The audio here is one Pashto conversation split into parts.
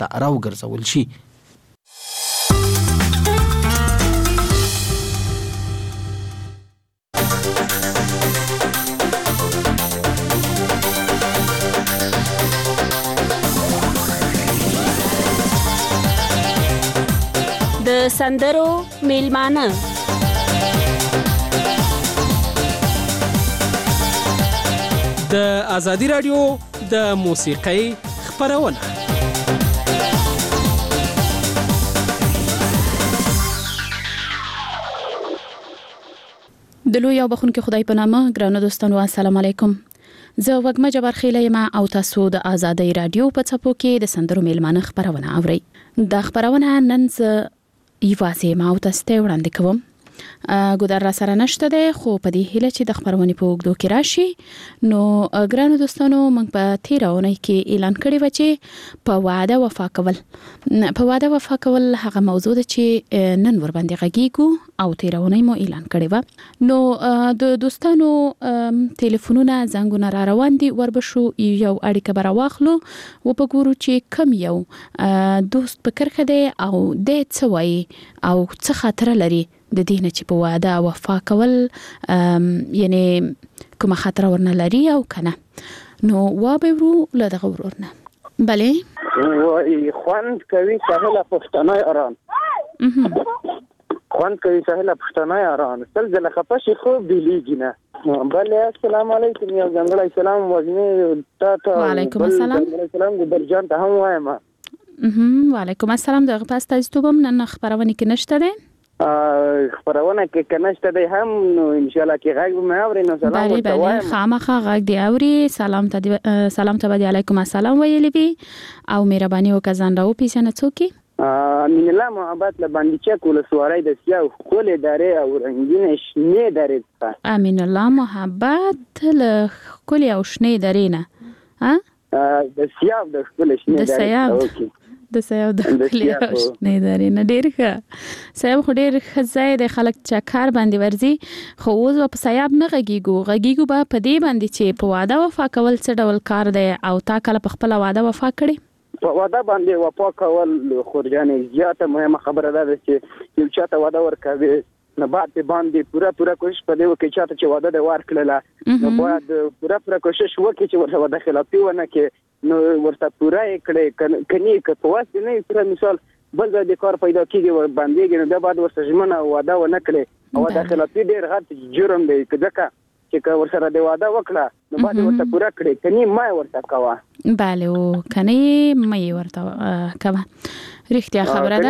ته راوګرځول شي. د سندرو میلمانه د ازادي رادیو د موسیقۍ خپرونه. د لوی او بخونکي خدای په نامه ګرانو دوستانو السلام علیکم. زه وګمه جبار خیله یم او تاسو د ازادي رادیو په څپو کې د سندرو میلمانه خپرونه اورئ. د خپرونه نن زه یوازې ما او تاسو ته وړاندې کوم. ګودر را سره نشته ده، خو په دې هیله چې د خبرونه په وګړو کې راشي. نو ګرانو دوستانو موږ په تیرونه کې اعلان کړی و چې په وعده وفا کول هغه موضوع ده چې نن ور باندې غږیږو او تیرونه مو اعلان کړی و. نو د دوستانو ټلیفونونه زنګونه را روان دي، وربشو یو اړیکه بر واخلو و په ګورو چې کم یو دوست فکر کړي او د څه وایي او څه خاطر لري د دینه چې په وعده وفا کول یعنی کومه خاطر ورنه لري او کنه. نو وابورو لدغه ورورنه. بله وای خوند کوي سهله پښتنای اران خوند کوي سهله پښتنای اران سل ځله خپشي خو بیلیږي نه. بله السلام علیکم یا ځنګړی سلام وزنی تاسو. وعلیکم السلام. سلام ګبرجان ته هم وایم. وعلیکم السلام. دغه پاس تاسو ته نن خبرونه کې نشته ده. خبرونه کې کنهشته دی هم، نو ان شاء الله کې غږ مې اوري. نو سلام بله خامخا غږ دی اوري. سلام ته دی علیکم السلام ویلې بي او مهرباني وکړه راو پیژنه څوک. امین الله محبت لباندې چا کول سوارای د سیاو خول دارې او رنگین شنه دارې. امین الله محبت له کول او شنه دارې نه د سیاو د خول شنه دارې. د سیاو د کلیاش نه داري نه ډیر ښه. سیاو خو ډیر ښه د خلک چکر باندې ورزي، خو اوس په سیاو نه غږیږو به په دې باندې چې په وعده وفا کول څه ډول کار دی او تا کله په خپل وعده وفا کړی؟ په وعده باندې وفا کول خورجانې زیاته مهمه خبره ده چې یو چاته وعده ورکوي نو باندې پورا کوشش په دې وکړي چې وعده د ورکړله نو باید پورا کوشش وکړي چې ورته وعده خلافي ونه کې نو ورته پورا کړي کني که په واسطه نه پر مثال بل د کار پیدا کیږي باندې نو د بعد ورته ژمنه وعده ونه کړي او د خلافي ډیر غټ جرم دی چې ورسره د وعده وکړه نو بعد ورته پورا کړي کني ما ورته کاوه. بله او کني مې ورته کاوه. رښتیا خبره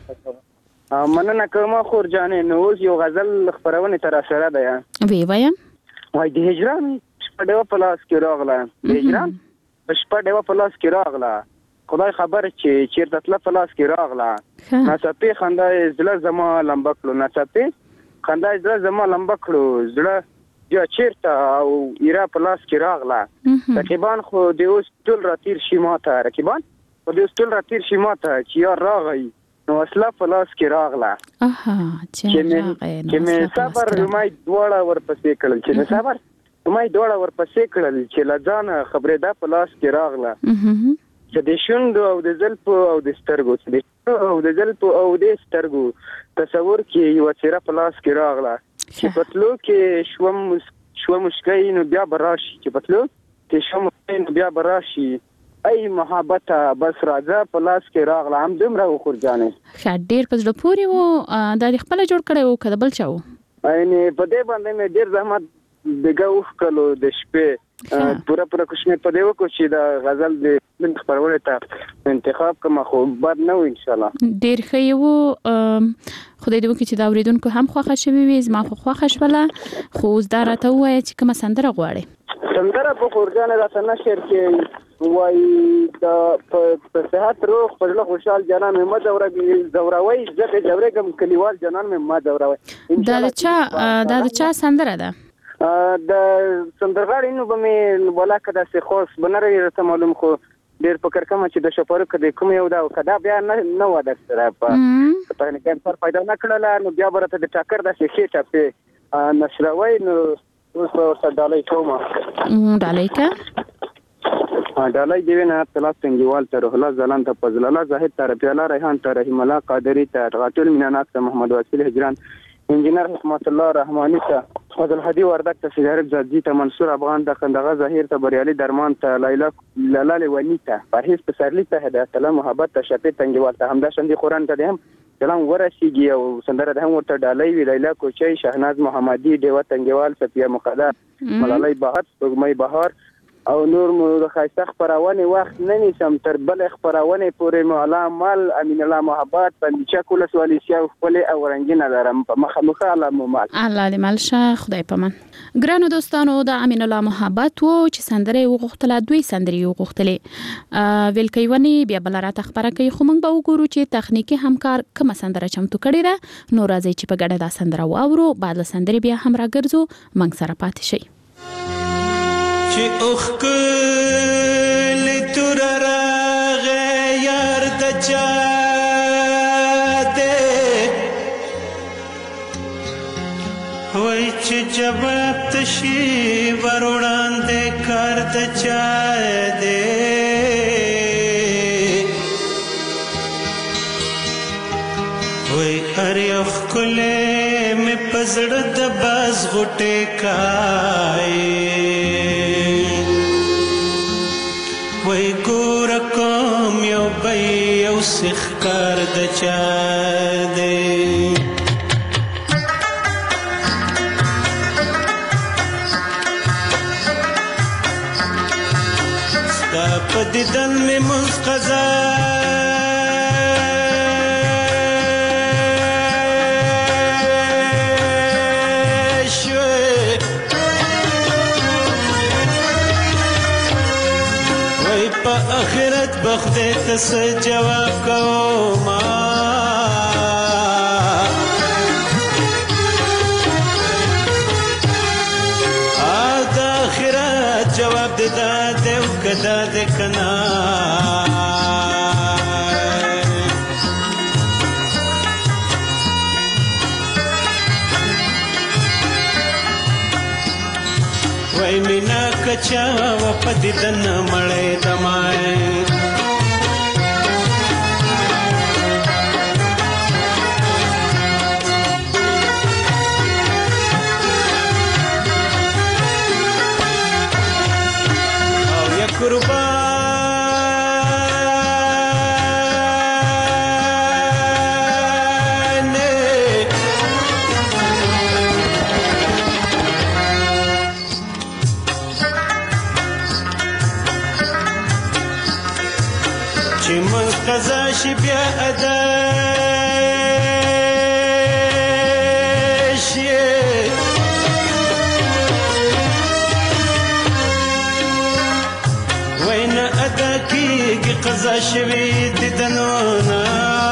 ده. مننه کوم خورجانې. نو اوس یو غزل خبرونه تر سره ده. وی وایم وای د هجران په ډېر پلاس کې راغله. د هجران شپه ډېوه په لاس کې راغله، خدای خبر چې چیرته تله په لاس کې راغله. ناڅاپي خندا زړه زما لمبه کړو، ناڅاپي خندا زړه زما لمبه کړو، زړه یا چیرته او ایرا په لاس کې راغله. رقیبان خو د اوس ټول راتیر شي ماته، رقیبان خو د اوس ټول راتیر شي ماته چې یار راغی نو اصله په لاس کې راغله. چې مې صبر مې دواړه ورپسې کړل، چې مې صبر مې دوړه ورپسې کړل چې لځانه خبره ده په لاس کې راغله. چې د شوندو او د زلفو او د سترګو تصور کې یو چیرې په لاس کې راغله. چې پتلو کې شوم مشکای نو بیا براشي، چې پتلو کې شوم مشکای نو بیا براشي. ای محبت بس راځه په لاس کې راغله. هم دومره خورجانې ډېر په زړه پورې و د خپل جوړ کړي او کله بل چاو یعنی په دې باندې مې ډېر زحمت دغه وکړو د شپې پورا کوشش په دې وکړو چې د غزل د خبرونه ته انتخاب کوم، خو بد نه و ان شاء الله. ډیر ښه یو خدای دې وکړي چې دا اوریدونکو هم خوښه شوي وي، زما خو خوښه شوله. خو اوس دا راته ووایه چې کومه سندره غواړې؟ سندره په خورجانه راته نشر کې وای د په صحت روغ په له خوشحال جانان مې ما زوروي زه جوړګم کلیوال جانان مې ما زوروي. دا چا سندره ده؟ د سندرغاړي نو به مې ولاکه داسې خوش بنري رته معلوم، خو ډېر فکر کوم چې د شپارو کده کوم یو دا کدا بیا نه و د سره په تکنیکل پر پیدا نه کړل نو بیا برته د ټاکر داسې شي چې نشروي نو اوس ورته ډالۍ کوم. ډالۍ کا ډالۍ دی نه تلاس تنګیوال ته روح الله زلان ته فضل الله زاهد ته رفیع الله ریحان ته رحیم الله قادری ته غاټول مینانات ته محمد واسل هجران انجینر رحمت الله رحمانی ته فضل هدی وردک ته سیدارب زادی ته منصور افغان ته خندغه ظاهر ته بریالي درمان ته لاله ونی ته پرهیز پسرلی ته هدایت الله محبت ته شفیع تنګیوال ته همدا شندي قران ته هم سلام ورسیږي او سندره ده هم ورته ډالۍ وی لیلا کوچي شهناز محمدي دیوه تنګیوال صفیه مقدر ملالۍ بهار سپوږمۍ بهار او نور مو د خایسته خبرونه وخت نه نیسم تر بل خبرونه پورې مولا مال امین الله محبت باندې چکول سوالسیا خپل او رنگینه دارم په مخه علامه مال الله دې مال شه خدای پمن ګرانو دوستانو د امین الله محبت وو چې سندره وغوښتله دوی سندري وغوښتلې ویل کوي بیا بل راته خبره کوي خو موږ به وګورو چې تخنیکی همکار کوم سندره چمتو کړی ده نو راځي چې په ګډه دا سندره واورو بعد له سندري بیا هم راګرځو موږ سره پاتې شي چې اوخکل تور راغې یار د چا دې وای چې جواب تشي وروړاندې کار د چا دې وای هر اوخکل مې پزړه د باز غټه کای وای ګور کوم یو بای یو سخکار د چا دی ستا په دیدن مې مونځ قضا آخرت بخده تس جواب کوما آد آخرت جواب دا دیو کدا دکنا وای مینا کچا و پدیدن مړې دمای او یا قربان قضا شي بیا ادا شي وین ادا کیږي قضا شوی د دنونا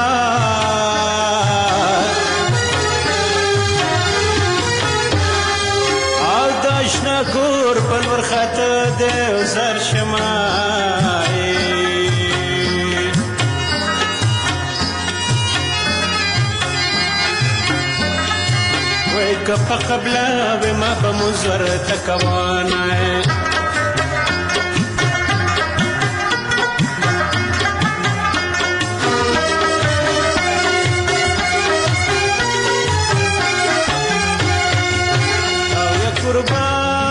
او داشنا کور په ورخته د زر شمای کپ قبلا بما بمزور تکوانا او یا قربان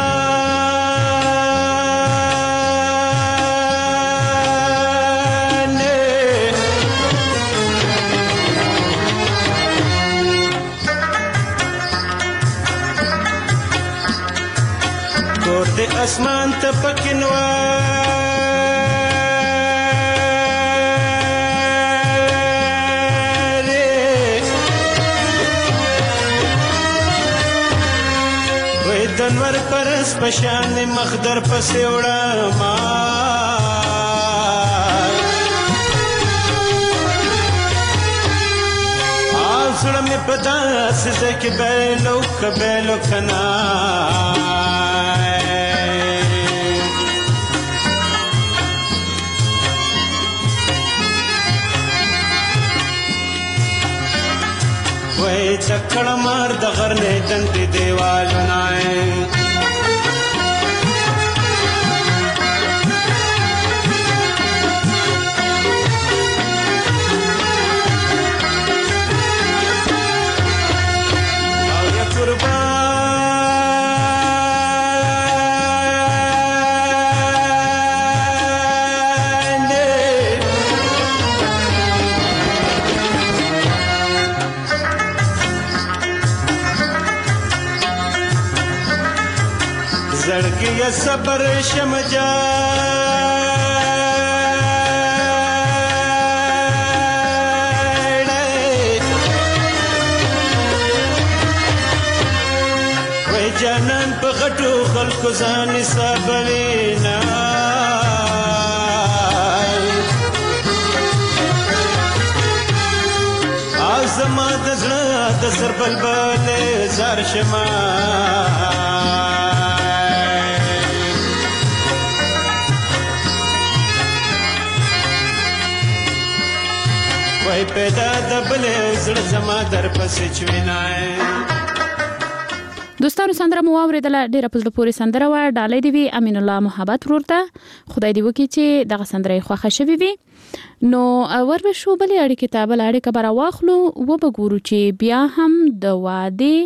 اسمان ته پکینوا وې دنور پرس پشان مخدر پسې وړه ما سړه مې پتا سزه کې بیلو کبیلو کنا وای چکړه مار د غرنې دندې دیوالونه مرګ یا صبر شمجا وای جانان په غټو خلکو ځان حسابوینا زما د زړه د سر بلبل زار شما وای پیدا د بل زړه زما در پسې چوینای. دوستانو سندره مو واوریدله، ډیره په زړه پورې سندره وه. ډالۍ دې وي امین الله محبت ورور ته، خدای دې وکړي چې دغه سندره یې خوښه شوې وي. نو وربشو بلې اړیکې ته بل اړیکه به راواخلو، وبګورو چې بیا هم د وعدې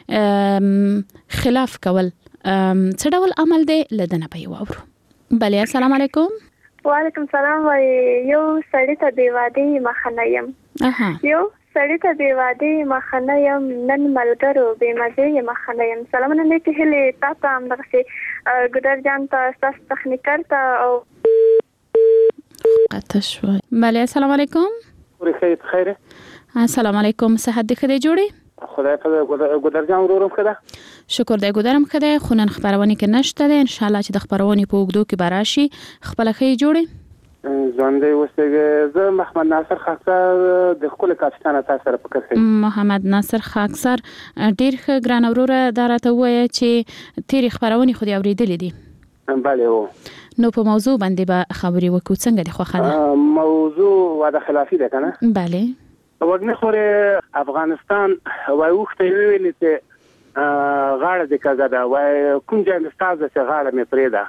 خلاف کول څه ډول عمل دی، له ده نه به یې واورو. بلې السلام علیکم. وعلیکم سلام. یو سړی ته بې وعدې مخه نه یم، یو سړی ته بې وعدې مخه نه یم، نن ملګرو بې مزې مخه نه یم. سلامونه نیکې هیلې تا ته، همدغسې ګودر جان ته، ستاسو تخنیکر ته او قطع شوی. بله السلام علیکم. خیره. السلام علیکم. صحت دې ښه دی جوړې؟ خدای په ګودر جان ورورم ښه ده. شکر دی ګودرم ښه دی. خو نن خپرونې کې نشته دی، انشاءالله چې د خپرونې په اوږدو کې به راشي. خپله ښه یې جوړې؟ ژوندی اوسئ. زه محمد ناصر خاکسار د ښکلې کاپیټانه تاسو سره په کښې. محمد ناصر خاکسار ډېر ښه ګرانه وروره، دا راته ووایه چې تېرې خپرونې خو دې اورېدلې دي؟ بله هو. نو په موضوع باندې به خبرې وکړو، څنګه دې خوښه ده؟ موضوع وعده خلافي ده که نه؟ بله. وږمې خورې افغانستان وایي اوښته یې وویلې چې غاړه دې کږه ده، وایي کوم ځای مې ستا ده چې غاړه مې پرېږده.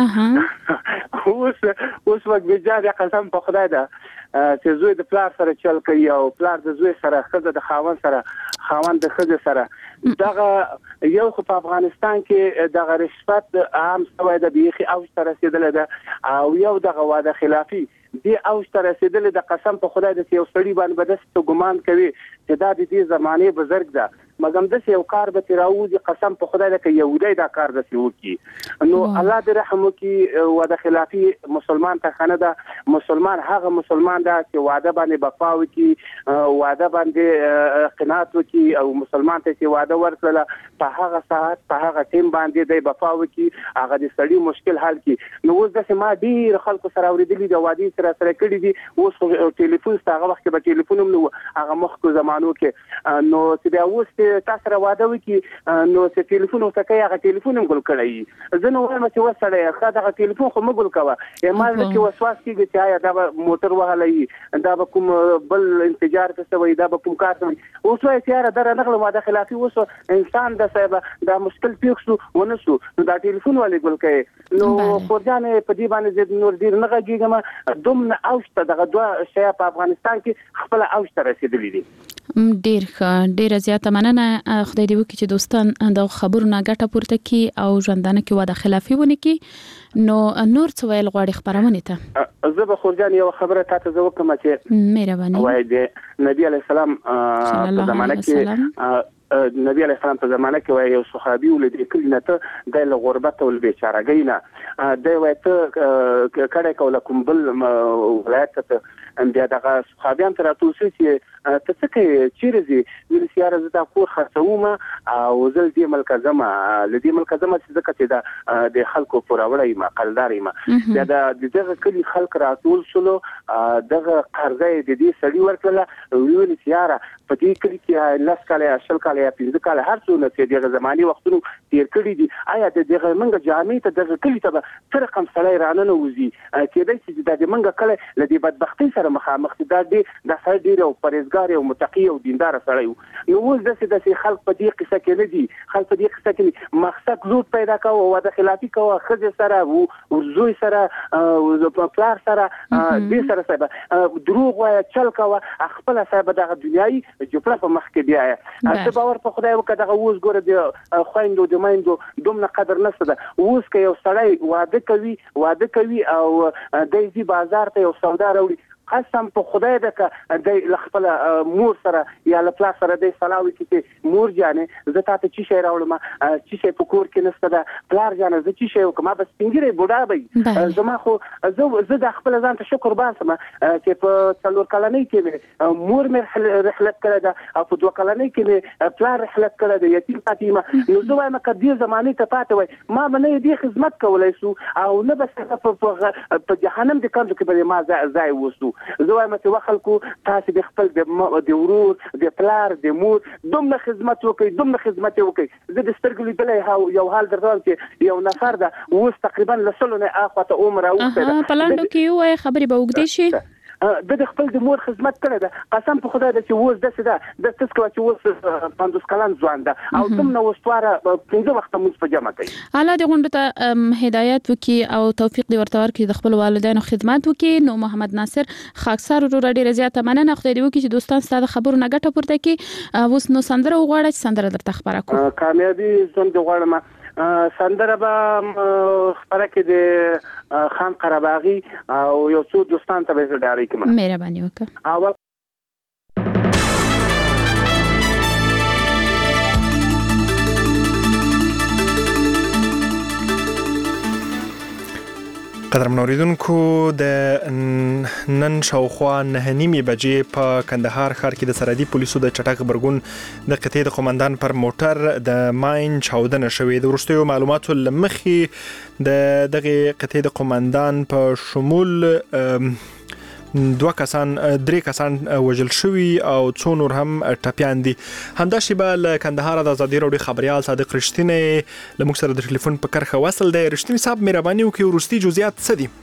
اوس وږمې جان قسم په خدای ده چې زوی د پلار سره چل کوي او پلار د زوی سره، ښځه د خاوند سره، خاوند د ښځې سره. دغه یو خو په افغانستان کې دغه رشوت عام شوی ده، بیخي اوج ته رسېدلی ده، او یو دغه واده خلافي دې اوج ته رسېدلی ده. قسم په خدای ده چې یو سړي باندې به داسې ګمان کوي چې دا د دې زمانې بزرګ ده، مګم داسې یو کار به ترې راوځي. قسم په خدای ده که یهودی دا کار داسې وکړي، نو الله دې رحم وکړي. واده خلافي مسلمان ته ښه نه ده. مسلمان هغه مسلمان ده چې واده باندې وفا وکړي، واده باندې قناعت وکړي، او مسلمان ته چې واده ورکړله په هغه ساعت په هغه ټیم باندې دی وفا وکړي، هغه د سړي مشکل حل کړي. نو اوس داسې ما ډېر خلکو سره اورېدلي دي، وعدې سره کړي دي. اوس ټلیفون سته، هغه وخت کې به ټلیفون هم نه و، هغه مخکې زمانو کې. نو چې بیا اوس تا سره واده وکړي نو چې ټلیفون ورته کوي، هغه ټلیفون هم ګل کړی. زه نو وایم چې اوس سړی ښه دغه ټلیفون خو مه ګل کوه. ما زړه کې وسواس کېږي چې آیا دا به موټر وهلی، دا به کوم بل انفجار ته شوی، دا به کوم کار کوي. اوس وایي چې یاره دا رانغله واده خلافي، اوس انسان د صاحبه دا مشکل پېښ شو ونه شو، نو دا ټلیفون ولې ګل کوي. نو خورجانې په دې باندې زه نور ډېر نه غږېږم. دومره اوج ته دغه دوه شیه په افغانستان کې خپله اوج ته رسېدلي دي. ډېر ښه، ډېره زیاته مننه. خدای دې وکړي چې دوستان د خبرو نه ګټه پورته کړي او ژوندانه کې واده خلافي ونه کړي. نو نور څه ویل غواړي خپرونې ته؟ زه به خورجان یو خبره تا ته زه وکړم چې مهرباني وایي د نبي علیه السلام په زمانه کې نبی علیه السلام په زمانه کې وایي یو صحابي ولدې کلي نه ته دی له غربت او له بېچارهګۍ نه دی وایي ته کډی کوله کوم بل ولایت ته بیا دغه صحابیان ته راټول شوي چې ته څه کوې چیرې ځې؟ ویل چې یاره زه دا کور خرڅوم او زه له دې ملکه ځمه له دې ملکه ځمه چې ځکه چې د خلکو پوروړی یم قلدار یم. بیا د دغه کلي خلک راټول شولو دغه قرضه یې د دې سړي ورکړله. ویل چې یاره په دې کلي کې 10 کاله یا 20 کاله یا 15 کاله هر څونه چې دغه زماني وختونو تیر کړي دي، آیا د دغه منګه جامې ته دغه کلي ته به څه رقم سړی راننه وځي؟ کېدای شي چې د منګه کله له دې بدبختۍ سره مخامخ دي. دا سړی ډېر یو پرهیزګار او متقي او دینداره سړی و. نو اوس داسې خلک په دې قصه کې نه دي. خلک په دې قصه کې مقصد لوټ پیدا کوه، واده خلافي کوه، ښځې سره زوی سره پلار سره دې سره صاحب دروغ وایه، چل کوه، خپله صاحب دغه دنیایي جوپړه په مخ کې بیایه. ته باور په خدای وکړه دغه اوس ګوره د خویندو د میندو دومره قدر نشته ده. اوس که یو سړی واده کوي او دی ځي بازار ته یو سودا راوړي، قسم په خدای دغه د خپل مور سره یا له پلا سره د سلاوي کې مور جانې زه تاسو چی شي راوړم چی شي په کور کې نسته د پلار جانې زه چی شي وکم بس سپینګری بوډا به زما خو زه د خپل ځان ته شکر باسم چې په څلور کلنۍ کې مور مې رحلت کړې ده او په دوه کلنۍ کې پلار رحلت کړې ده یتیم پاتې نو زه وایم کدي زمانه ته پاتې وای ما باندې دې خدمت کولای شو او نه بس په جهنم د کاندو کې به ما ځای وسو زه وایم چې خلکو تاسو د خپل د ورور د پلار د مور دومره خدمت وکړي زه د سترګو لیدلې یو حال درته چې یو نفر ده اوس تقریبا لسلونه اخوته عمر او پلاندو کې وای خبري به وګدې شي د خپل د مور خدمت کړی ده قسم په خدای د چې اوس د تاسو چې اوس 50 کلن ځوان ده او دومره وستواره 15 وخت موږ په جمع کوي الله دې غونډه ته هدایت وکي او توفیق دې ورته ورکړي د خپل والدینو خدمت وکي نو محمد ناصر خاکسار ورور ډېر زیاته مننه خدای دې وکي چې دوستان ستاسو خبرو نه ګټه پورته کړي اوس نو سندره وغواړي چې سندره درته خبره کوم کامیابی ژوند غواړم سندره به خبره کې د خان قرباغي او یو څو دوستان ته به ډاري کوم مهرباني وکړه اول قدرمن اوریدونکو د نن شاوخوا 9:30 بجې په کندهار ښار کې د سرحدي پولیسو د چټک غبرګون د قطعې د قومندان پر موټر د ماین چاودنه شوې د وروستیو معلوماتو لمخې د دغه قطعې د قومندان په شمول درې کسان وژل شوي او څو نور هم ټپیان دي. همدا شیبه له کندهار د ازادي راډیو خبريال صادق رښتینی له موږ سره د ټلیفون په کرښه وصل دی. رښتینی صاحب مهرباني وکړئ وروستي جزئیات څه دي؟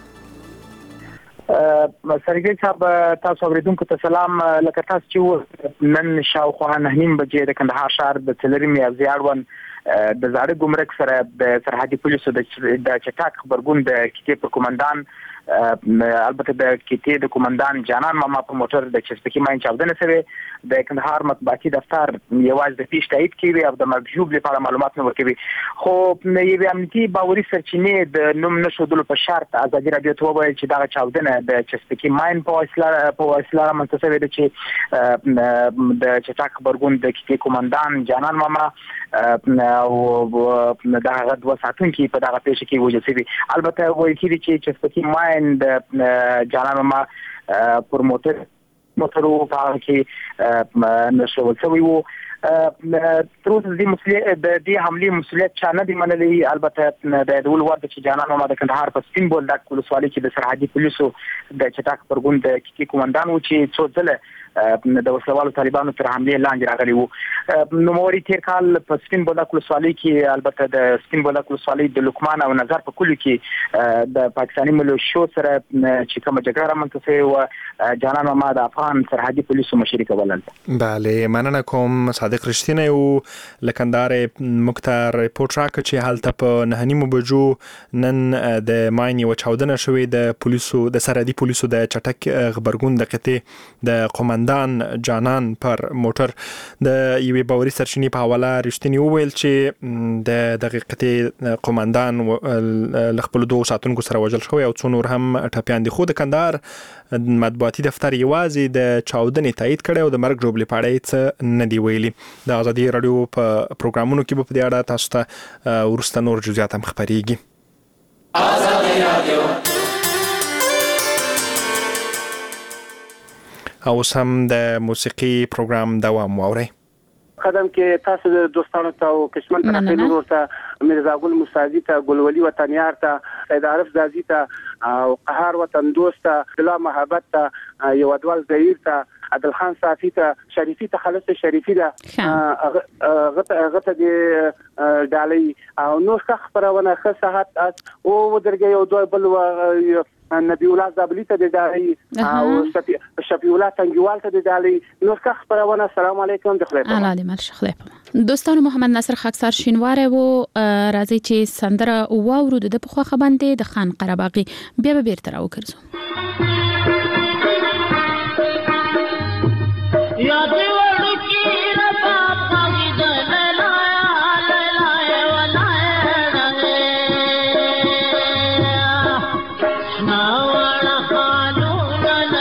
سرګي صاحب تاسو اوریدونکو ته سلام. لکه تاسو چې نن شاوخوا 9:30 بجې د کندهار ښار د څلورمې ابزیاړون د زاړه ګمرک سره د سرحدي پولیسو د چټک خبرګون د کتې پر قومندان البته د کتې د قومندان جانان ماما په موټر د چسپکی ماین چاودنه شوې د کندهار مطبوعاتي دفتر یوازې د پیش تایید کوي او د مرجوب لپاره معلومات نه ورکوي خو یوه امنیتي باوري سرچینې د نوم نشودلو په شرط ازادي راډیو ته وویل چې دا چاودنه د چسپکی ماین په وسیله منتسبه ده چې د چټک خبرګون د کتې قومندان جانان ماما او دغه 2 ساعتونکي په دغه پیښه کې وژل شوی. البته وایي چې چسپکی ماین د جانان ماما پر موټرو په کې نشول شوی وو. تر اوسه د دې حملې مسؤلیت چا نه دی منلی. البته د ډول ورته چې جانان ماما د کندهار په سپین بولدک ولسوالۍ کې د سرحدي پولیسو د چټک خبرګون د کتې قومندان و چې څو ځله د وسلوالو طالبانو تر حملې لاندې راغلي وو. نوموړي تیر کال په سپین بولدک ولسوالۍ کې البته د سپین بولدک ولسوالۍ د لقمان او نظر په کلو کې د پاکستاني ملیشو سره چې کومه جګړه رامنځته شوې وه جانان ماما د افغان سرحدي پولیسو مشري کولل. بله مننه کوم صادق رښتینی او لکندار مختار ریپورت راکړه چې هلته په 9:30 بجو نن د ماین یو چاودنه شوې د پولیسو د سرحدي پولیسو د چټک خبرګون د قطعې د قومندان جانان پر موټر د یوې باوري سرچینې په حواله رښتینی وویل چې د دغه قطعې قومندان له خپل 2 ساعتونکو سره وژل شوی او څو نور هم ټپیان دي. خو د کندهار مطبوعاتي دفتر یوازې د چاودنې تایید کړی او د مرګ ژوبلې په اړه څه نه دی ویلي. د ازادي راډیو په پروګرامونو کې به په دې اړه تاسو ته وروسته نور جزئیات هم خبرېږي. ازادي راډیو او سم د موسیقي پروګرام دوام واوري. قدم کې تاسو د دوستانو ته او کشمن ته خیرور ته مرزا ګل مصادی ته ګلولي وطنیار ته سید عارف زازی ته او قهار وطن دوست ته بلا محبت ته یو ادوال زهیر ته عادل خان صافی ته شریفی ته خالص شریفی ده غته د ډالۍ او نو ښه خبرونه ښه صحت او ودرګي او دوی بل نبی الله زابلی ته د ډالۍ او شفیع الله تنګوال ته د ډالۍ نو ښه خبرونه. السلام علیکم د خلیفه الله دې مرشه خلیفه. دوستانو محمد ناصر خاکسار شینواره وو راځي چې سندره واورو د په خوخه باندې د خان قرباغي بیا به بیرته راوګرځو. یاد ورکی ربا پاوید لایا ولایا ناوړ خالو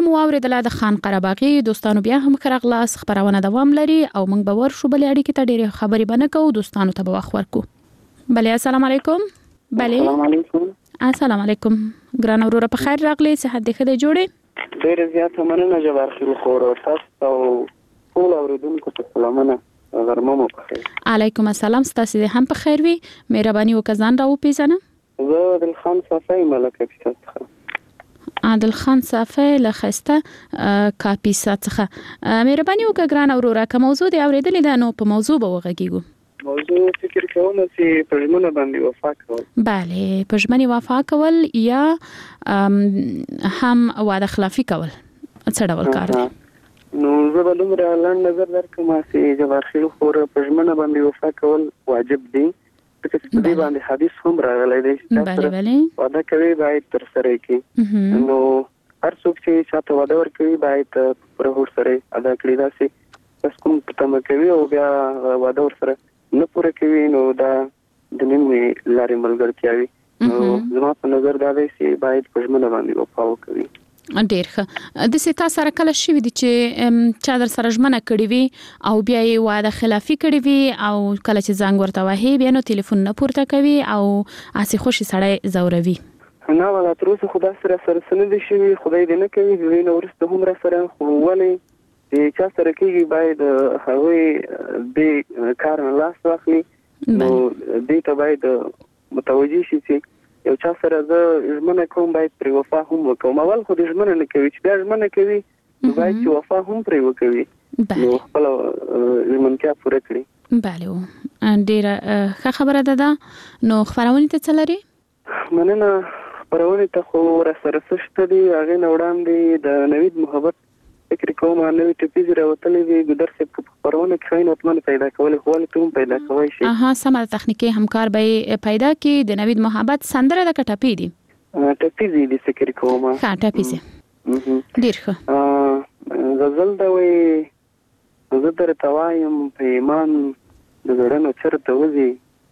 مو اوریدله د خان قرهباغي دوستانو بیا هم خراغلاس خبرونه دوام لري او موږ به ورشو بلې اړیکې ته ډېرې خبرې بنه کوو دوستانو ته به وخت ورکو. بله السلام علیکم. بله السلام علیکم. السلام علیکم ګران وروره په خیر راغلی صحت دې ښه دی جوړې؟ ډېره زیاته مننه جبار خیل خور تاسو او ټول اوریدونکو ته سلامونه غرمه مو په خیر. علیکم السلام ستاسو دې هم په خیر وي. مهرباني وکړه ځان را وپېژنه. زه عادل خان صافی ملکه کیسه څخه. عادل خان صافی له ښایسته کاپیسا څخه. مهرباني وکړه ګران وروره که موضوع دې اورېدلې ده نو په موضوع به وغږیږو. موضوع فکر کوم چې په ژمنه باندې وفا کول. بله په ژمنه وفا کول یا هم واده خلافي کول څه ډول کار دی؟ نو زه به دومره لاندې نظر درکړم چې جبار خیل خور په ژمنه باندې وفا کول واجب دی. په دې باندې حدیث هم راغلی دی چې واده کوي باید تر سره کړي. نو هر څوک چې چاته واده ورکوي باید پوره ورسره ادا کړي. داسې بس کوم تمه کوي او بیا واده ورسره نه پوره کوي نو دا د نیمې لارې ملګرتیا وي. نو زما په نظر دا دی چې باید په ژمنه باندې وفا وکړي. ډېر ښه. داسې تا سره کله شوي دي چې چا در سره ژمنه کړې وي او بیا یې واده خلافي کړې وي او کله چې زنګ ورته وهي بیا نو تلیفون نه پورته کوي او هسې خوشې سړی ځوروي؟ نه والله تر اوسه خو داسې راسره څه نه دي شوي. خدای دې نه کوي د دې نه وروسته هم راسره. خو ولې چې چا سره کېږي باید هغوی دې کار نه لاس واخلي. نو دې ته باید متوجه شي چې یو چا سره زه ژمنه کوم باید پرې وفا هم وکړم. اول خو د ژمنه نه کوي چې بیا ژمنه کوي نو باید چې وفا هم پرې وکوي نو خپله ژمنتیا پوره کړي. بله ډېره ښه خبره ده. نو خپرونې ته څه لري؟ مننه. خپرونې ته خو راسره څه شته دي. هغې نه وړاندې د نوید محبت فکر کوم نوې ټپیزې راوتلې دي. ګودر صاحب که په خپرونه کې ښایي نوتمنې پیدا کولی خو ولې ته هم پیدا کوی شي. سمه ده تخنیکي همکار به پیدا کړي. د نوید محبت سندره ده که ټپې دي؟ ټپیزې دي فکر کوم. ښه ټپیزې ډېر ښه. غزل ده وایي زه درته وایم په ایمان د زړه نه چېرته وځي.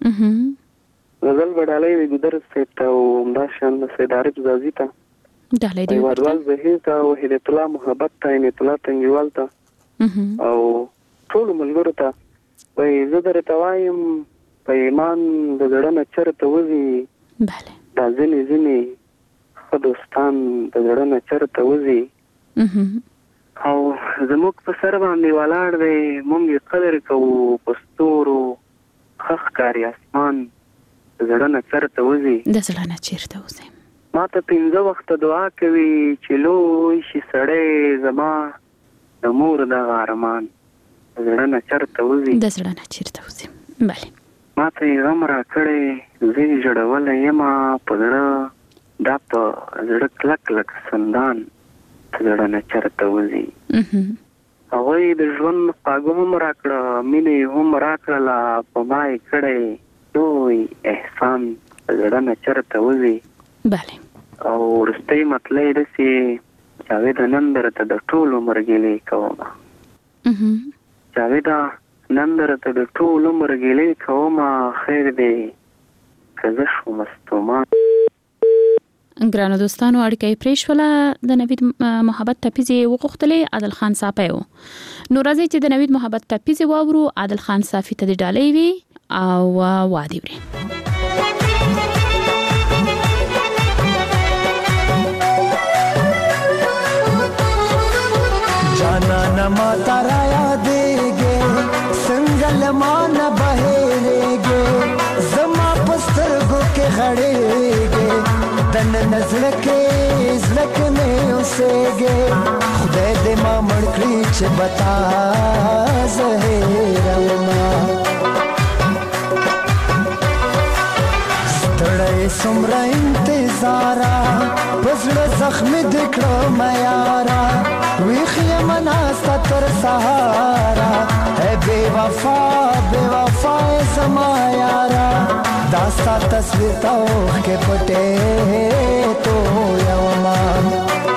غزل به ډالۍ وي ګودر صاحب ته او همداشان سید عارف ځاځي ته هیوادوال زهیر ته او هدایت الله محبت ته عنایت الله تنګیوال ته او ټولو ملګرو ته وایي زه درته وایم په ایمان د زړه نه چېرته وځي. دا ځینې ښه دوستان د زړه نه چېرته وځي او زموږ په سر باندې ولاړ دی. موږ یې قدر کوو په ستورو ښه ښکاري اسمان د زړه نه چېرته وځي. د زړه نه چېرته وځي. ما ته 5 وخته دعا کوي چې لوی شي سړی زما د مور دغه ارمان د زړه نه چېرته وځي. د زړه نه چېرته وځي. بله ما ته یې غم راکړی زه یې ژړولی یمه په زړه دا په زړه کلک لکه سندان د زړه نه چېرته وځي. هغوی د ژوند خواږه هم راکړه مینه یې هم راکړله په ما یې کړی لوی احسان د زړه نه چېرته وځي. بله او وروستی مطلع داسې جاویده نن درته د ټول عمر ګیلې کومه. جاویده نن درته د ټول عمر ګیلې کومه خیر دی که زه شوم ستومان. ګرانو دوستانو اړیکه یې پرېښوله. د نوید محبت ټپیزې وغوښتلې عادل خان صافی و. نو راځئ چې د نوید محبت ټپیزې واورو. عادل خان صافی ته د ډالۍ وي او وادي وړي. जाना न माता राया देगे संगल मान बहेरेगे जमा पस्तरगो के खड़ेगे तन नजर के इज़लक में उसेगे खुदे दे मां मड़कड़ी च बता जहेरमा स्तड़े सुमरा इंतजारा बजड़ जख्म दिखड़ो मयारा ویخی مناستا تر سہارا ہے بے وفا زما یارا داستا تصویر توخ کے پٹے تو یومان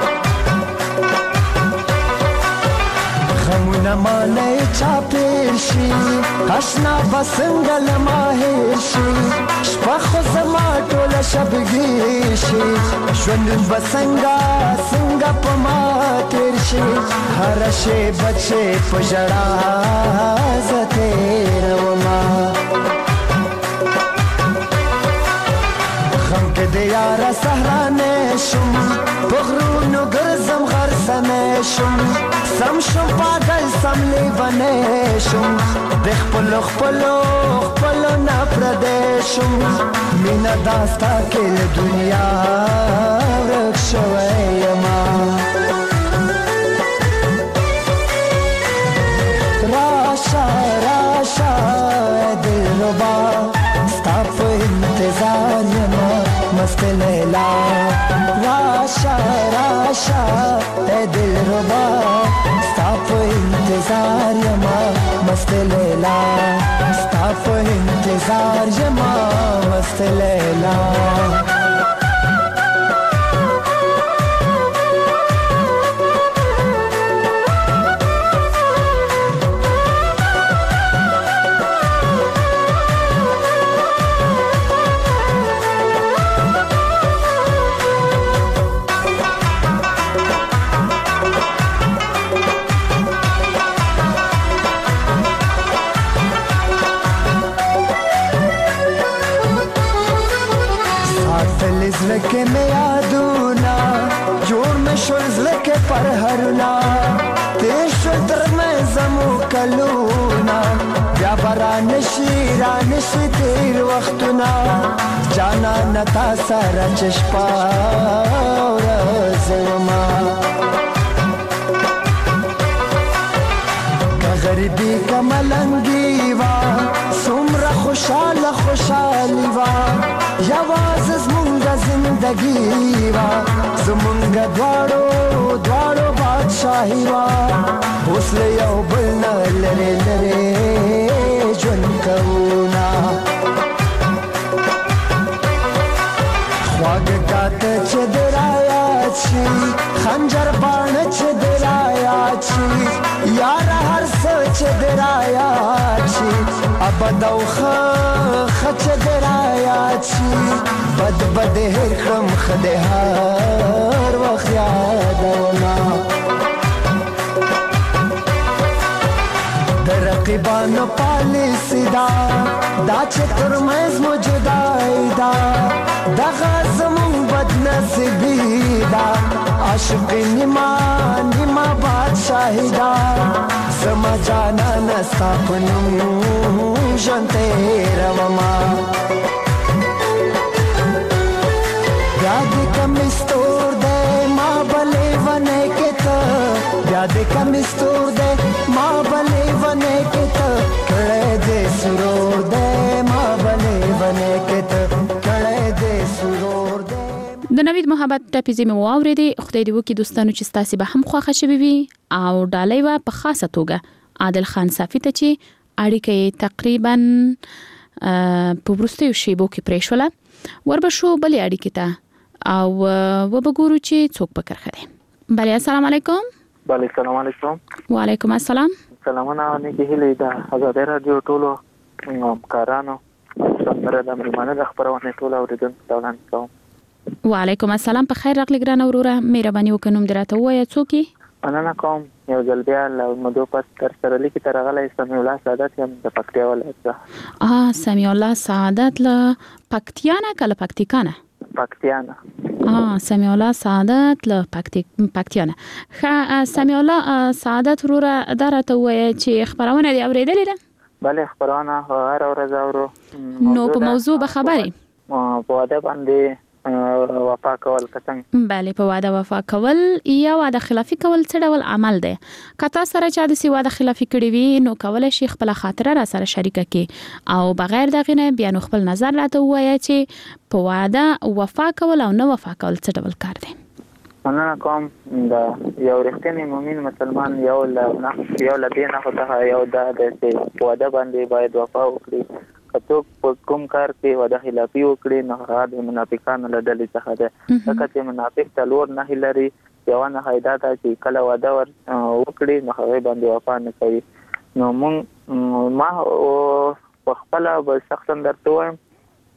غمونا مانے چاپیر شی اشنا بسنگل ماہر شی شپخ زما ٹول هر شبګي شي ژوند بسنګا پما تیر شي هر شي بچي پجړا زته روما غم کې د یار سهرانه شم بغرونو ګرځم غرسنه شم سم شم پاگل سم لیوانه شم د خپل نه پردیشم مینا داستا کې دنیا ورک شوی یما راشا دلربا ستا په انتظار یما مست لیلا راشا دلربا ستا په انتظار یما مست لیلا ستا په انتظار یما مست لیلا زلکه می یادونا جوړ می شول زلکه پر هرنا تیر شو تر می زمو کلونا بیا برا نشی تیر وختنا جانا نتا سره چشپا ورزما غریبی کملنگی وا سمره خوشحالی وا یواز زمونگا زندگی وا زمونگا دوارو بادشاہی وا حسل یو بلنا لرے جن کونا خواگ کات چه درایا چی خنجر بان چه درایا چی یار هر سچ درایا چی ابدو خچ درایا چی بد هر کرم خده هر وخت یادونا رقیبانو پالیسی دا چه ترمز موجودائی دا غازمون بد نصیبی دا عاشقی نیما بادشاہی دا سما جانا نستا پنم جنتے روما بیادی کمیستور دے ما بلے ونے کتا بیادی کمیستور دے ما بلے ونے کتا کڑے دے سرور دے ما بلے ونے کتا کڑے دے سرور دے د نوید محبت ټاپیزې مې واورېدې. خدای دې وکړي دوستانو چې ستاسې به هم خوښه شوې وي او ډالۍ به په خاصه توګه عادل خان صافي ته چې اړیکه یې تقریبا په وروستیو شیبو کې پرېښوله وربشو بلې اړیکې ته او وبګورو چې څوک په کرښه دی. بله السلام علیکم. بله السلام علیکم. وعلیکم السلام. سلامونه نیکې هیلې د ازادۍ راډیو ټولو همکارانو سندره د مېلمانه د خپرونې ټولو اورېدونکو ته وړاندې کوم. وعلیکم السلام. په خیر راغلی ګرانه وروره. مهرباني وکړه نوم دې راته ووایه څوک یې؟ مننه کوم. یو ځل بیا له مودو پس تر سرلیکې ته راغلی سمیع الله سعادت یم د پکتیا ولایت څخه. سمیع الله سعادت له پکتیا نه که له پکتیکا نه؟ پکتیا نه. سمیع الله سعادت له پکتیا نه. ښه سمیع الله سعادت وروره دا راته ووایه چې خپرونه دې اورېدلې ده؟ بله خپرونه هره ورځ اورو. نو په موضوع به خبرې؟ په واده باندې وفا کول کڅنګ؟ بله په واده وفا کول یا واده خلافي کول څه ډول عمل دی؟ که تا سره چا داسې واده خلافي کړی وي نو کولی شي خپله خاطره را سره شریکه کړي او بغیر د هغې نه بیا نو خپل نظر راته ووایه چې په واده وفا کول او نه وفا کول څه ډول کار دی؟ مننه کوم. د یو رښتینی مؤمن مسلمان یو له دې نښو څخه یو دا دی چې په واده باندې باید وفا وکړي. که څوک په کوم کار کې واده خلافي وکړي نو هغه د منافقانو له ډلې څخه دی. ځکه چې منافق څلور نښې لري. یوه نښه یې دا ده چې کله واده وکړي نو هغې باندې وفا نه کوي. نو ما په خپله به شخصا درته ووایم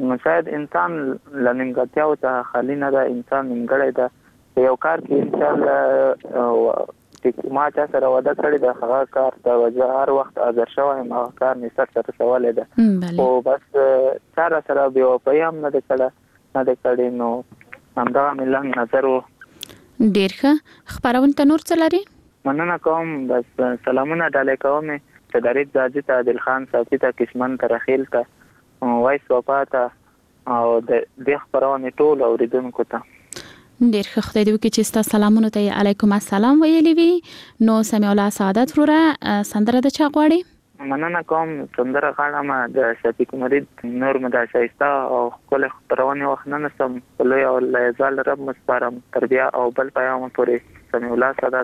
نو شاید انسان لنیمګړتیاو ته خالی نه ده، انسان نیمګړی ده. یو کار کې انشاءالله ما چا سره وعده کړې ده، هغه کار ته هر وخت حاضر شوی یم، هغه کار مې سر ته رسولی ده. خو بس چا را سره بېوفایي هم نه ده کړې. نو همدغه مې لنډ نظر و. ډېر ښه. خپرونې ته نور څه لرې؟ مننه کوم. بس سلامونه ډالۍ کوم چې درید زاجي ته، عادل خان صافي ته، کشمن ته، رخیل ته، وایس وفا ته او د دې خپرونې ټول اوریدونکو ته. ډېر ښه. خدای دې وکړي چې ستا سلامونو ته یې علیکم السلام ویلي وي. نو سمیع الله سعادت وروره، سندره د چا غواړې؟ مننه کوم. سندره غواړم د شفیق مرید، نور مدا شایسته او ښکلې خپرونې وخت نه نسم په لوی او لایزال رب مسپارم. تر بیا او بل پیغام پورې سمیع الله سعادت.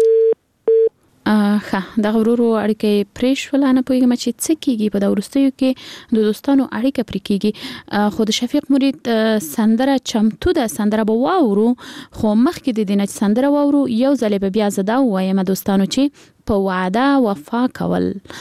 ښه، دغه ورورو اړیکې پرې شول. نه پوهېږم چې څه کېږي په دا وروستیو کې د دوستانو اړیکه پرې کېږي. خو د شفیق مرید سندره چمتو ده، سندره به واورو. خو مخکې د دې نه چې سندره واورو یو ځل به بیا زه دا ووایم دوستانو چې په وعده وفا کول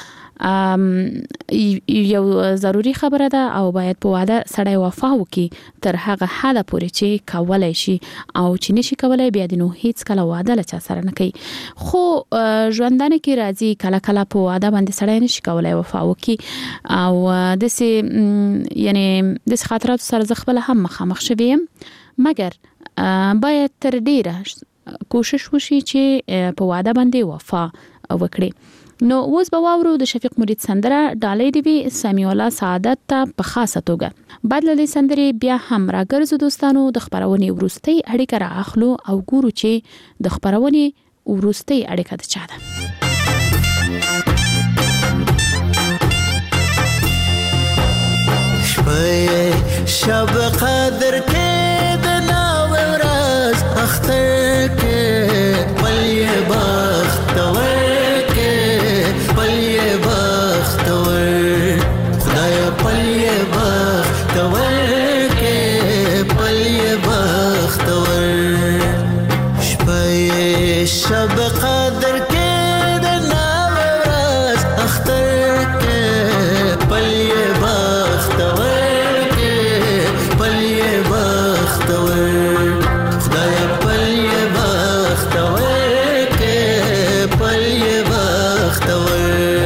یو ضروری خبره ده او باید په وعده سړی وفا وکړي تر هغه حده پورې چې کولای شي، او چې نشي کولای بیا د نو هیڅ کله وعده له چا سره نه کوي. خو ژوندانه کې راځي کله کله په وعده باندې سړی نشي کولای وفا وکړي، او داسې یعنی داسې خاطرات سره زه خپله هم مخامخ شوې یم. مګر باید تر ډیره کوشش وشي چې په وعده باندې وفا وکړي. نو اوس به واورو د شفیق مرید سندره ډالۍ دی وی سمیع الله سعادت ته په خاصه توګه. بعد له سندرې بیا هم راګرځو دوستانو د خبرونې وروستۍ اړیکه را اخلو او ګورو چې د خبرونې وروستۍ اړیکه د چا ده. شب قدر کې د ناو ورځ اختر کې پلي بختور شب قدر کے دناورز اختر کے پلی بختور کے پلی بختور خدایا پلی بختور کے پلی بختور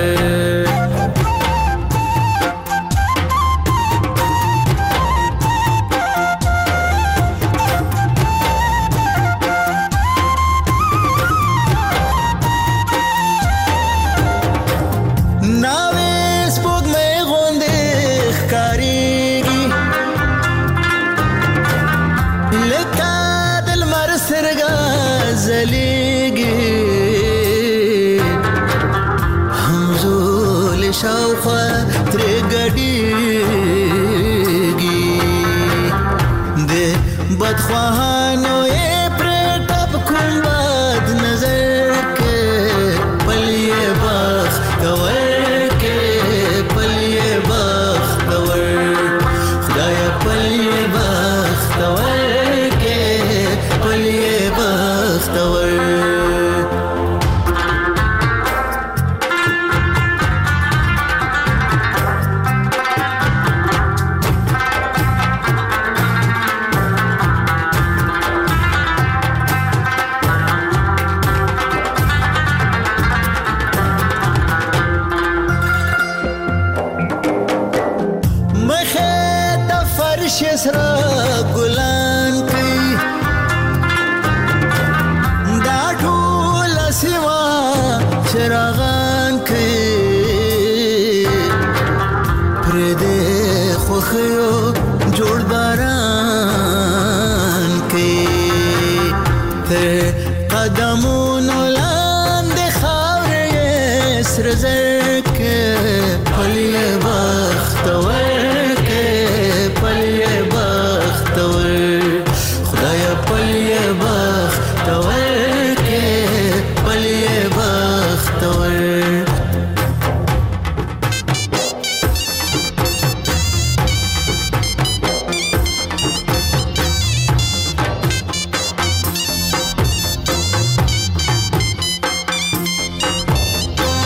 بدخواهانو یې پرې ټپ کوم بد نظر کې پلی بختور کې پلی بختور خدایا پلی بختور کې پلی بختور سرا ګلان کوي دا ټول سیوا چراغان کوي پر دې خوخيو جوړ باران کوي تر قدمونو لاندې خاورې سر زکه پلی بختور خدایا پلی بختور کے پلی بختور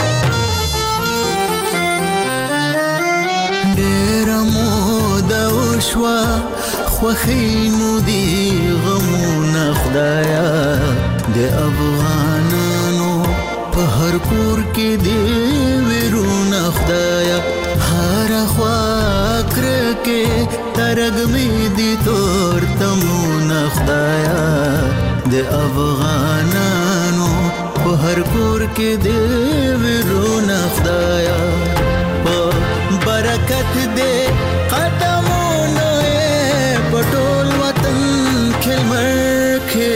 ډیر مو د خوخی مو دی غمونه خدایا د افغانانو په هر کور کې دی ورونه خدایا هر خوا کرکه ترګ می دی تور تمونه خدایا د افغانانو په هر کور کې دی ورونه خدایا په برکت دی قدمونه پټول وطن کلمرکه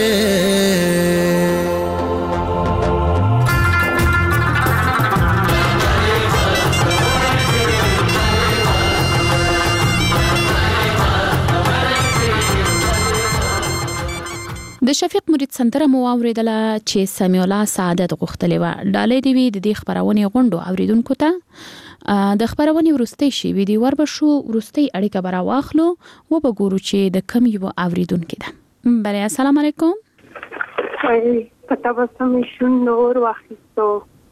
د شفیق مرید سندره مو اوریدله چې سمیع الله سعادت غوښتلې و. ډالۍ دی د دې خبرونې غونډو اوریدونکو ته د خبرونې ورستۍ شي وی دی وربشو ورستۍ اړیکه برا واخلو و به ګورو چې د کم یو اوریدونکو ده. بله السلام علیکم. وای پتا بسم شون نور واخیستو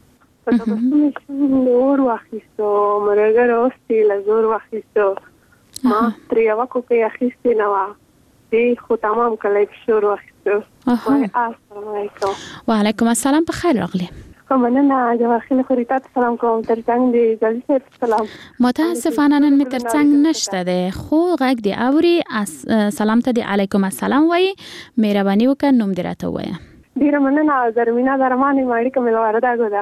مرګ راستي لزور واخیستو ما تریوا کو کې اخیستې نو دی خو تمام کله شروع واخیستو. السلام علیکم. وعلیکم السلام بخیر راغلی. کومنه جواخیل خریدات سلام کوم ترڅنګ دی جلسه سلام. متاسفانه نن می ترڅنګ نشته ده خو غږ دی اوري سلام ته دی علیکم السلام وای مهرباني وکړه نوم دی راته وای. ډیر مننه زرمینا درمانی ماړي کوم لوردا غودا.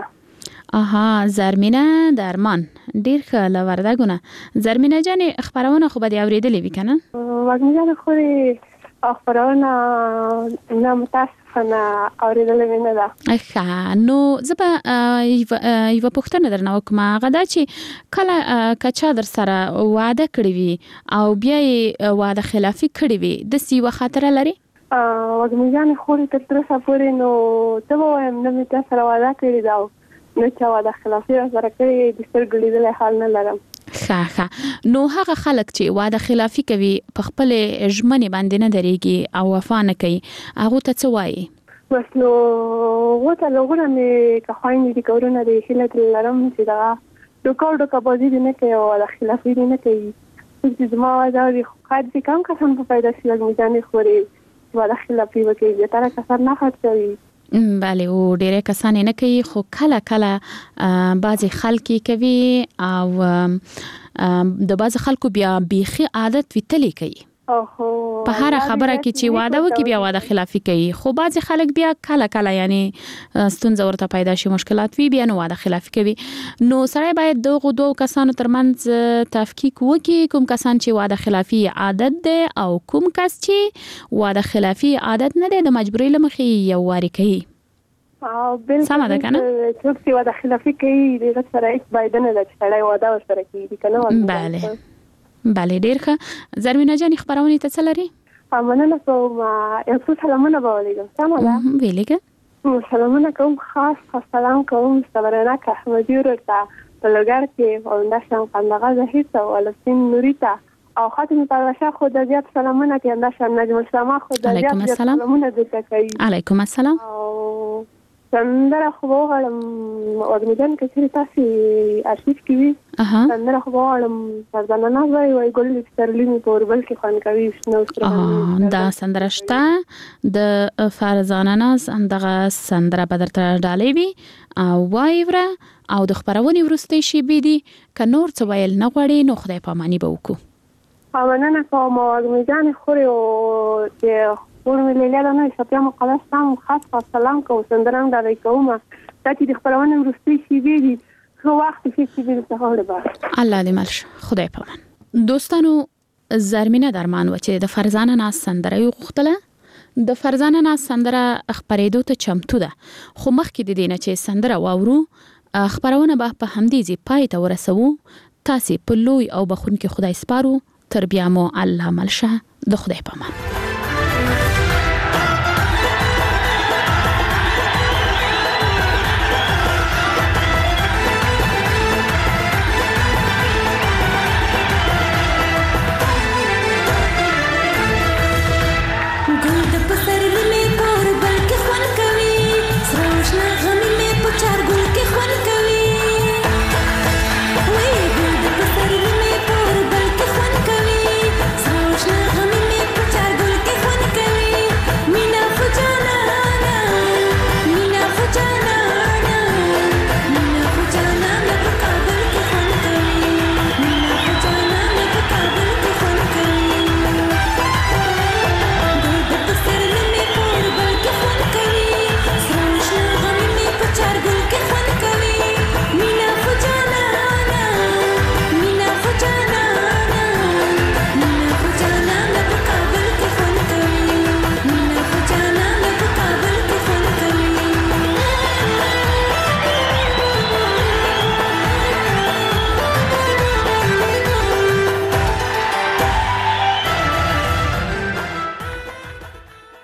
زرمینه درمان ډیر ښه لوردګونه. زرمینه جان خبرونه خو به دی اوریدلې وکنه واګنه خوري خبرونه نه متاسفانه اوریدلې نه ده. ښه نو زبا یو پوښتنه درنه وکم غدا چې کله کچا در سره وعده کړی وي او بیا یې وعده خلافي کړی وي د سیو خاطر لري واګنه خوري تر تر پورې نو ته وایم نه می تاسو سره وعده کړی دا نو چې وعده خلافي سره کړی د سترګړي د حال نه لرم. ښه نو هغه خلک چې وعده خلافي کوي په خپل ژمنې باندې نه درېږي او وفا نه کوي هغه ته څه وایي؟ بس نو وته لغونه مې که خوایندې دي کورونه د هیله لرم چې دا ډوکا بازی دي نه کوي او وعده خلافي دي نه کوي چې زما وعده خو خاط دي کم کسان په پیدا شي لږ میجانې خوري وعده خلافي وکړي زیاتره کسان نه خرڅوي. بله او ډیره کسان نه کوي خو کله کله بعضی خلک کوي او د بعض خلکو بیا بیخي عادت ویتلی کوي په هر خبره کې چې وعده وکي بیا وعده خلافي کوي خو بعضی خلک بیا کله کله یعنی ستونزه ورته پیدا شي مشکلات وی بیا نو وعده خلافي کوي. نو سره باید دغه دوه کسانو ترمنځ تفکیک وکي کوم کسان چې وعده خلافي عادت ده او کوم کس چې وعده خلافي عادت نه ده د مجبورۍ لمخې یو واری کوي. بالکل سمه ده کنه څوک چې وعده خلافي کوي د سره هیڅ باید نه ده چې سړی وعده ورسره کوي کنه. بله ډیر ښه. زرمینه جان خبرونه ته څه لري؟ مننه کوم یو څه سلامونه به ولیږم. سمه ده ویلېږه سلامونه کوم خاص سلام کوم صبرناک احمدی ورته په لګر کې او انداشم قندغه زهیت او الفین نوریتا او خاتم پروشه خود زیات سلامونه کې انداشم نجم السلام خود زیات سلامونه دې کوي. علیکم السلام. سندره خو وغواړم اورمیدان کې چې تاسو ارشیف کې وي سندره خو وغواړم فرزانه نه وای ګل سترلینی په اوربل کې خوان کوي نو دا سندره شته د فرزانه ناز اندغه سندره به درته ډالۍ وي او وایوره او د خبرونې ورستۍ شي بيدي ک نور څه ویل نه غواړي نو خدای پاماني به وکړو. مننه کوم اورمیدان خوري او چې ورملې له نه شپه مقدس تام خاص سلام کوم سندرنګ دای کوم چې د خبرونه ورستۍ شي بيدي خو وخت چې به څه به الله دې ملش خدای پامان. دوستانو زرمینه درمان و چې د فرزانه ناز سندره یو غوښتله د فرزانه ناز سندره خبرېدو ته چمتو ده خو مخکې د دینه چې سندره واورو خبرونه به په همدې ځای پای ته ورسوو. تاسو په لوی او بخون کې خدای سپارو تر بیا مو الله ملشه د خدای پامان.